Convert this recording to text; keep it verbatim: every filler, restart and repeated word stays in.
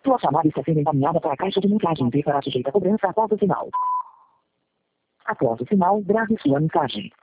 Sua chamada está sendo encaminhada para a caixa de mensagens e será sujeita a cobrança após o sinal. Após o sinal, grave sua mensagem.